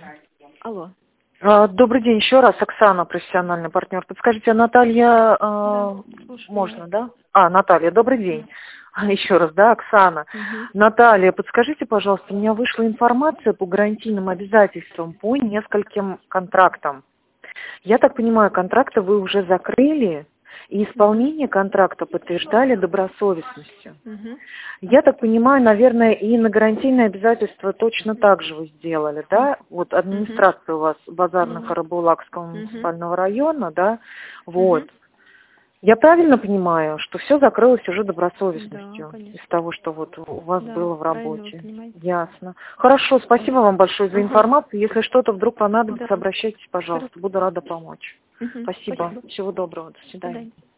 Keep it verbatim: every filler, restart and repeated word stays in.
Алло. А, Добрый день еще раз, Оксана, профессиональный партнер. Подскажите, а Наталья, а, Да, слушаю можно, вас. да? А, Наталья, добрый день. Еще раз, да, Оксана. Мгм. Наталья, подскажите, пожалуйста, у меня вышла информация по гарантийным обязательствам по нескольким контрактам. Я так понимаю, контракты вы уже закрыли, и Мгм. исполнение контракта подтверждали добросовестностью. Мгм. Я так понимаю, наверное, и на гарантийные обязательства точно так же вы сделали, да? Вот Мгм. администрация у вас Ну. Базарно-Карабулакского Мгм. муниципального района, да? Вот. Мгм. Я правильно понимаю, что все закрылось уже Да, добросовестностью из конечно. того, что вот у вас Да, было в правильно вы работе? понимаете. Ясно. Хорошо, спасибо вам большое за Ага. информацию. Если что-то вдруг Да. понадобится, обращайтесь, Хорошо. пожалуйста. Буду рада помочь. Мгм. Спасибо. Спасибо. Всего доброго. До До свидания. свидания.